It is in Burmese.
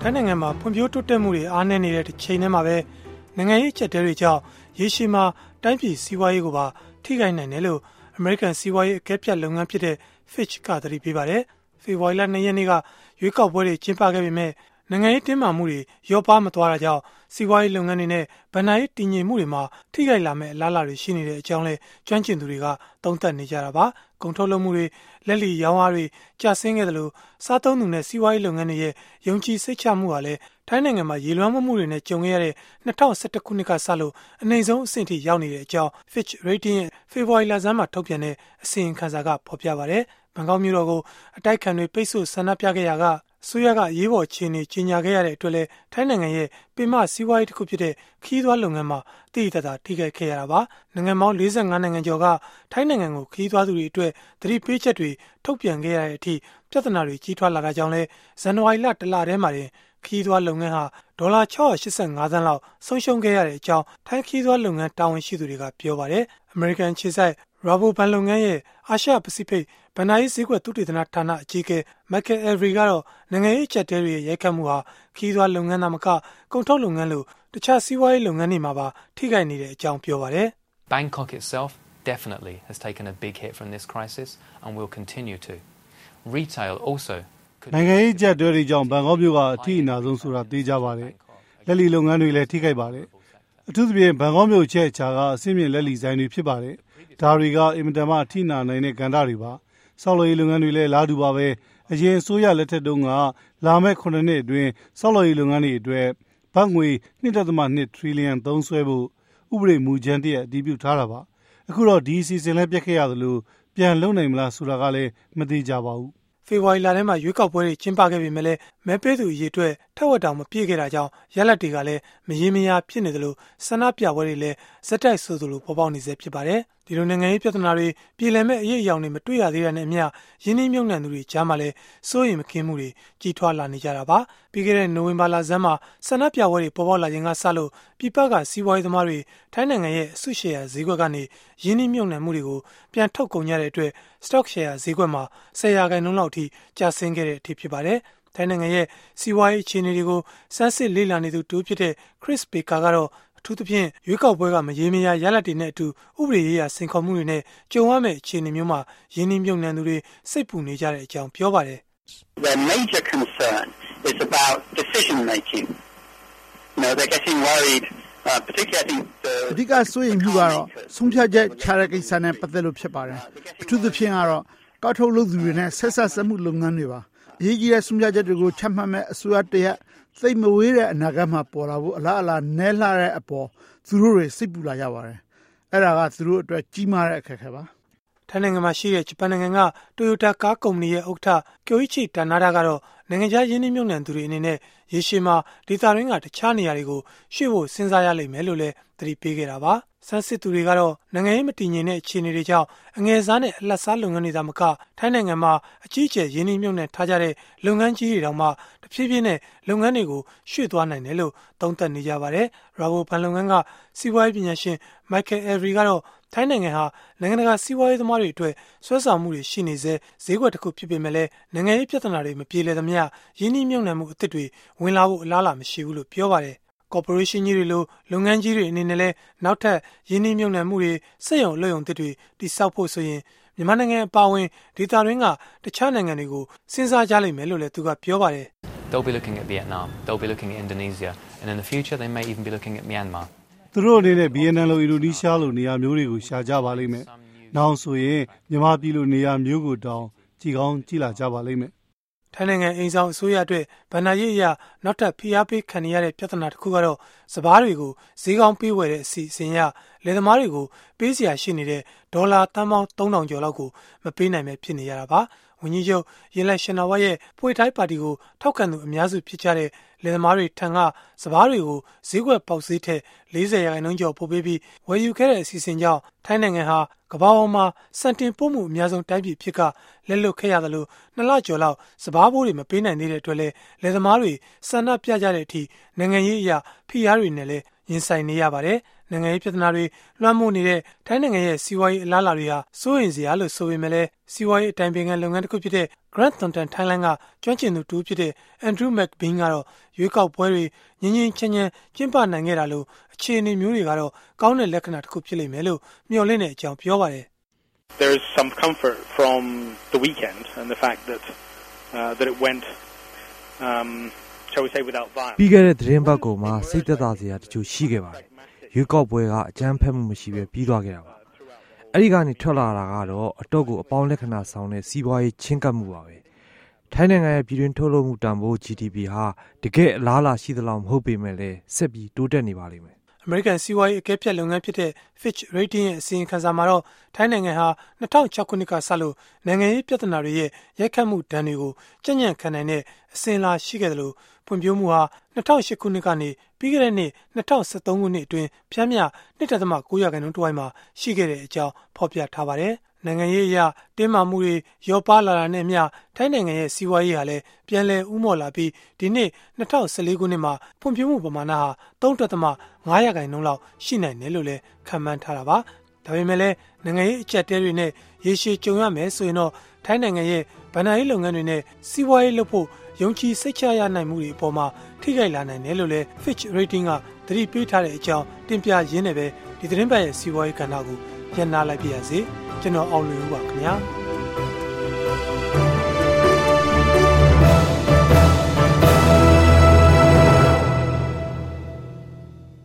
ထိုင်းနိုင်ငံမှာဖွံ့ဖြိုးတိုးတက်မှုတွေအားနည်းနေတဲ့တစ်ချိန်တည်းမှာပဲနိုင်ငံရေးအကျပ်အတည်းတွေကြောင့်ရေရှည်မှာတိုင်းပြည်စီးပွားရေးကိုပါထိခိုက်နိုင်တယ်လို့အမေရိကန်စီးပွားရေးအကဲဖြတ်လုပ်ငန်းဖြစ်တဲ့ Fitch ကသတိပေးပါတယ်။ဖေဖော်ဝါရီလ2 ရက်နေ့ကရွေးကောက်ပွဲတွေကျင်းပခဲ့ပေမဲ့နိုင်ငံရေးတင်းမာမှုတွေရောပါမသွားတာကြောင့်စီးပွားရေးလုပ်ငန်းတွေနဲ့ဗဏ္ဍာရေးတည်ငြိမ်မှုတွေမှာထိခိုက်လာမဲ့အလားအလာတွေရှိနေတဲ့အကြောင်းလဲကျွမ်းကျင်သူတွေကသုံးသပ်နေကြတာပါ။ကုန်ထုတ်လုပ်မှုတွေလက်လီရောင်းအားတွေကျဆင်းခဲ့တယ်လို့စားသုံးသူနဲ့စီးပွားရေးလုပ်ငန်းတွေရဲ့ယုံကြည်စိတ်ချမှုဟာလည်းထိုင်းနိုင်ငံမှာရေလွှမ်းမှုတွေနဲ့ကြုံခဲ့ရတဲ့2011ခုနှစ်ကစလို့အနိမ့်ဆုံးအဆင့်ထိရောက်နေတဲ့အကြောင်း Fitch Rating ရဲ့ဖေဖော်ဝါရီလဆန်းမှာထုတ်ပြန်တဲ့အစီရင်ခံစာကဖော်ပြပါတယ်။ဘန်ကောက်မြို့တော်ကိုအတိုက်ခံတွေပိတ်ဆို့ဆန္ဒပြခဲ့ရာကအစိုးရကအရေးပေါ်အခြေအနေကြီးညာခဲ့ရတဲ့အတွက်လဲထိုင်းနိုင်ငံရဲ့ပင်မစီးပွားရေးတစ်ခုဖြစ်တဲ့ခီးသွွားလုပ်ငန်းမှာတည်တတ်တာထိခိုက်ခဲ့ရတာပါနိုင်ငံပေါင်း45နိုင်ငံကျော်ကထိုင်းနိုင်ငံကိုခီးသွွားသူတွေအတွက်သတိပေးချက်တွေထုတ်ပြန်ခဲ့ရတဲ့အထိပြဿနာတွေကြီးထွားလာတာကြောင့်လဲဇန်နဝါရီလတလထဲမှာတင်ခီးသွွားလုပ်ငန်းဟာဒေါ်လာ685သန်းလောက်ဆုံးရှုံးခဲ့ရတဲ့အကြောင်းထိုင်းခီးသွွားလုပ်ငန်းတာဝန်ရှိသူတွေကပြောပါတယ်အမေရိကန်ခြေစိုက်Rabo ဘဏ်လုပ်ငန်းရဲ့အာရှပစိဖိတ်ဗဏ္ဍာရေးဈေးကွက်သုတေသနဌာနအကြီးအကဲ Michael Avery ကတော့နိုင်ငံရေးအကျပ်အတည်းတွေရဲ့ရိုက်ခတ်မှုဟာခီးသွွားလုပ်ငန်းသာမကကုန်ထုတ်လုပ်ငန်းလို့တခြားစီးပွားရေးလုပ်ငန်းတွေမှာပါထိခိုက်နေတဲ့အကြောင်းပြောပါတယ်။ Bangkok itself definitely has taken a big hit from this crisis and will continue to. Retail also နိုင်ငံရေးကျပ်တွေကြောင့်ဘန်ကောက်မြို့ကအထိအနာဆုံးဆိုတာသိကြပါတယ်။လက်လီလုပ်ငန်းတွေလည်းထိခိုက်ပါတယ်။အထူးသဖြင့်ဘန်ကောက်မြို့ချက်ချာကအဆင့်မြင့်လက်လီဆိုင်တွေဖြစ်ပါတယ်။ဒါတွေကအင်မတန်မှအထိနာနိုင်တဲ့ကဏ္ဍတွေပါ။ဆောက်လုပ်ရေးလုပ်ငန်းတွေလည်းလားတူပါပဲ။အရင်အစိုးရလက်ထက်တုန်းကလာမဲ့9နှစ်အတွင်းဆောက်လုပ်ရေးလုပ်ငန်းတွေအတွက်ဘတ်ငွေ 1.2 ထရီလီယံသုံးစွဲဖို့ဥပဒေမူကြမ်းတရက်အတည်ပြုထားတာပါ။အခုတော့ဒီအစီအစဉ်လည်းပြတ်ခဲ့ရသလိုပြန်လုံနိုင်မလားဆိုတာကလည်းမသိကြပါဘူး။ဖေဖော်ဝါရီလထဲမှာရွေးကောက်ပွဲတွေကျင်းပခဲ့ပေမဲ့လည်းမဲပေးသူအရေအတွက်ထက်ဝက်တောင်မပြည့်ခဲ့တာကြောင့်ရလဒ်တွေကလည်းမရေမရာဖြစ်နေသလိုဆန္ဒပြပွဲတွေလည်းဇက်တိုက်ဆိုသလိုပေါ်ပေါက်နေစေဖြစ်ပါတယ်။ဒီလိုနိုင်ငံရေးပြဿနာတွေပြည်လည်မဲ့အရေးအယောင်တွေမတွေ့ရသေးတဲ့နဲ့အမျှရင်းနှီးမြှုပ်နှံသူတွေကြားမှာလည်းစိုးရိမ်မကင်းမှုတွေကြီးထွားလာနေကြတာပါ။ပြီးခဲ့တဲ့နိုဝင်ဘာလဆန်းမှာဆန္ဒပြပွဲတွေပေါ်ပေါက်လာခြင်းကစလို့ပြည်ပကစီးပွားရေးသမားတွေထိုင်းနိုင်ငံရဲ့အစုရှယ်ယာဈေးကွက်ကနေရင်းနှီးမြှုပ်နှံမှုတွေကိုပြန်ထုတ်ကုန်ကြတဲ့အတွက် stock share ဈေးကွက်မှာ10%လောက်ထိကျဆင်းခဲ့တဲ့အထိဖြစ်ပါတယ်။ထိုင်းနိုင်ငံရဲ့စီးပွားရေးအခြေအနေတွေကိုစမ်းစစ်လေ့လာနေသူတူဖြစ်တဲ့ Chris Baker ကတော့အထူးသဖြင့်ရွေးကောက်ပွဲကမရေမရာရလဒ်တွေနဲ့အတူဥပဒေရေးရာစင်ခေါ်မှုတွေနဲ့ကြုံရမယ့်အခြေအနေမျိုးမှာရင်းနှီးမြှုပ်နှံသူတွေစိတ်ပူနေကြတဲ့အကြောင်းပြောပါတယ်။ Their major concern is about decision making. They're getting worried, particularly I think အဓိကစိုးရိမ်မှုကတော့ဆုံးဖြတ်ချက်ချတဲ့ကိစ္စနဲ့ပတ်သက်လို့ဖြစ်ပါတယ်။အထူးသဖြင့်ကတော့ကောက်ထုတ်လုပ်သူတွေနဲ့ဆက်ဆက်မှုလုပ်ငန်းတွေပါ။အရေးကြီးတဲ့ဆုံးဖြတ်ချက်တွေကိုချမှတ်မဲ့အစိုးရတရက်သိမဝေးတဲ့အနာဂတ်မှာပေါ်လာဖို့အလားအလာနည်းလှတဲ့အပေါ်သူတို့တွေစိတ်ပူလာကြပါတယ်။အဲ့ဒါကသူတို့အတွက်ကြီးမားတဲ့အခက်အခဲပါ။ထိုင်းနိုင်ငံမှာရှိတဲ့ဂျပန်နိုင်ငံက Toyota ကားကုမ္ပဏီရဲ့ဥက္ကဋ္ဌ Kyoichi Tanada ကတော့နိုင်ငံခြားရင်းနှီးမြှုပ်နှံသူတွေအနေနဲ့ရေရှည်မှာဒေသတွင်းကတခြားနေရာတွေကိုရွှေ့ဖို့စဉ်းစားရလိမ့်မယ်လို့လည်းသတိပေးခဲ့တာပါ။ဆန်းစစ်သူတွေကတော့နိုင်ငံရေးမတည်ငြိမ်တဲ့အခြေအနေတွေကြောင့်အငယ်စားနဲ့အလတ်စားလုပ်ငန်းတွေသာမကထိုင်းနိုင်ငံမှာအကြီးအကျယ်ရင်းနှီးမြှုပ်နှံထားကြတဲ့လုပ်ငန်းကြီးတွေတောင်မှတဖြည်းဖြည်းနဲ့လုပ်ငန်းတွေကိုရွှေ့သွားနိုင်တယ်လို့သုံးသပ်နေကြပါတယ်။ Rabo ဘဏ်လုပ်ငန်းကစီးပွားရေးပညာရှင် Michael Avery ကတော့ထိုင်းနိုင်ငံဟာနိုင်ငံတကာစီးပွားရေးသမားတွေအတွက်ဆွဲဆောင်မှုတွေရှိနေစေဈေးကွက်တစ်ခုဖြစ်ပေမဲ့လည်းနိုင်ငံရေးပြဿနာတွေမပြေလည်သမျှရင်းနှီးမြှုပ်နှံမှုအသစ်တွေဝင်လာဖို့အလားအလာမရှိဘူးလို့ပြောပါတယ်။ ကော်ပိုရေးရှင်းကြီးတွေလိုလုပ်ငန်းကြီးတွေအနေနဲ့လည်းနောက်ထပ်ရင်းနှီးမြှုပ်နှံမှုတွေစက်ရုံအလုပ်ရုံသစ်တွေတိစောက်ဖို့ဆိုရင်မြန်မာနိုင်ငံအပါအဝင်ဒေသတွင်းကတခြားနိုင်ငံတွေကိုစဉ်းစားကြလိမ့်မယ်လို့လည်းသူကပြောပါတယ်။ They'll be looking at Vietnam, they'll be looking at Indonesia, and in the future they may even be looking at Myanmar. သူတို့အနေနဲ့ဗီယက်နမ်လိုအင်ဒိုနီးရှားလိုနေရာမျိုးတွေကိုရှာကြပါလိမ့်မယ်။နောက်ဆိုရင်မြန်မာပြည်လိုနေရာမျိုးကိုတောင်ကြည်ကောင်းကြည်လာကြပါလိမ့်မယ်။ထိုင်းနိုင်ငံအိမ်ဆောင်အစိုးရအတွက်ဗဏ္ဍာရေးအရနောက်ထပ်ဖိအားပေးခံရတဲ့ပြဿနာတစ်ခုကတော့စပါးတွေကိုဈေးကောင်းပေးဝယ်တဲ့အစီအစဉ်အရလယ်သမားတွေကိုပေးစရာရှိနေတဲ့ဒေါ်လာသန်းပေါင်း3000ကျော်လောက်ကိုမပေးနိုင်ပဲဖြစ်နေရတာပါ။ဝန်ကြီးချုပ်ရင်းလက်ရှင်နာဝါရဲ့ဖွေထိုင်းပါတီကိုထောက်ခံသူအများစုဖြစ်ကြတဲ့လယ်သမားတွေထံကစပါးတွေကိုဈေးကွက်ပေါက်ဈေးထက်40%ကျော်ပိုပေးပြီးဝယ်ယူခဲ့တဲ့အစီအစဉ်ကြောင့်ထိုင်းနိုင်ငံဟာကမ္ဘာပေါ်မှာစံတင်ပို့မှုအများဆုံးတိုင်းပြည်ဖြစ်ကလက်လွတ်ခဲ့ရသလို2လကျော်လောက်စပါးဘိုးတွေမပေးနိုင်သေးတဲ့အတွက်လည်းလယ်သမားတွေဆန္ဒပြကြတဲ့အထိနိုင်ငံရေးအရာဖိအားတွေနဲ့လည်းရင်ဆိုင်နေရပါတယ်။နိုင်ငံရေးပြဿနာတွေလွှမ်းမိုးနေတဲ့ထိုင်းနိုင်ငံရဲ့စီးပွားရေးအလားအလာတွေဟာစိုးရိမ်စရာလို့ဆိုပေမဲ့လည်းစီးပွားရေးအတိုင်ပင်ခံလုပ်ငန်းတစ်ခုဖြစ်တဲ့ Grant Thornton Thailand ကကျွမ်းကျင်သူတူဖြစ်တဲ့ Andrew McBean ကတော့ရွေးကောက်ပွဲတွေငြင်းငြင်းချမ်းချမ်းကျင်းပနိုင်ခဲ့တာလို့အခြေအနေမျိုးတွေကတော့ကောင်းတဲ့လက္ခဏာတစ်ခုဖြစ်လိမ့်မယ်လို့မျှော်လင့်တဲ့အကြောင်းပြောပါတယ် There is some comfort from the weekend and the fact that it went shall we say without violence ပြီးခဲ့တဲ့သတင်းပတ်ကောင်မှာစိတ်သက်သာစရာတချို့ရှိခဲ့ပါတယ်ရွေးကောက်ပွဲကအကြမ်းဖက်မှုမရှိဘဲပြီးသွားခဲ့တာပါအဲ့ဒီကနေထွက်လာတာကတော့အတော့ကိုအပေါင်းလက္ခဏာဆောင်တဲ့စီးပွားရေးချင်းကပ်မှုပါပဲထိုင်းနိုင်ငံရဲ့ပြည်တွင်းထုတ်လုပ်မှုတန်ဖိုး GDP ဟာတကယ်အလားအလာရှိသလောက်မဟုတ်ပေမဲ့လည်းဆက်ပြီးတိုးတက်နေပါလိမ့်မယ်အမေရိကန်စီးပွားရေးအကဲဖြတ်လုပ်ငန်းဖြစ်တဲ့ Fitch Rating ရဲ့အစီရင်ခံစာမှာတော့ထိုင်းနိုင်ငံဟာ2006ခုနှစ်ကစလို့နိုင်ငံရေးပြဿနာတွေရဲ့ရိုက်ခတ်မှုဒဏ်တွေကိုကြံ့ကြံ့ခံနိုင်တဲ့အစဉ်အလာရှိခဲ့တယ်လို့ဖွံ့ဖြိုးမှုဟာ2008ခုနှစ်ကနေပြီးခဲ့တဲ့နှစ်2013ခုနှစ်အတွင်းဖြန်းမြ 1.9% တဝိုက်မှာရှိခဲ့တဲ့အကြောင်းဖော်ပြထားပါတယ်။နိုင်ငံရေးအရတင်းမာမှုတွေရောပါလာတာနဲ့အမျှထိုင်းနိုင်ငံရဲ့စီးပွားရေးဟာလည်းပြန်လည်ဦးမော့လာပြီးဒီနှစ်2014ခုနှစ်မှာဖွံ့ဖြိုးမှုပမာဏဟာ 3.5% လောက်ရှိနိုင်တယ်လို့လည်းခန့်မှန်းထားတာပါ။ဒါပေမဲ့လည်းနိုင်ငံရေးအကျပ်တဲတွေနဲ့ရေရှည်ကြုံရမယ်ဆိုရင်တော့ထိုင်းနိုင်ငံရဲ့ဗဏ္ဍာရေးလုပ်ငန်းတွေနဲ့စီးပွားရေးလုပ်ဖို့ယုံကြည်စိတ်ချရနိုင်မှုတွေအပေါ်မှာထိခိုက်လာနိုင်တယ်လို့လည်း Fitch Rating ကသတိပေးထားတဲ့အကြောင်းတင်ပြရင်းနဲ့ပဲဒီသတင်းပတ်ရဲ့စီးပွားရေးကဏ္ဍကိုညှိနှိုင်းလိုက်ပြရစီကျွန်တော်အောင်လွင်ဦးပါခင်ဗျာ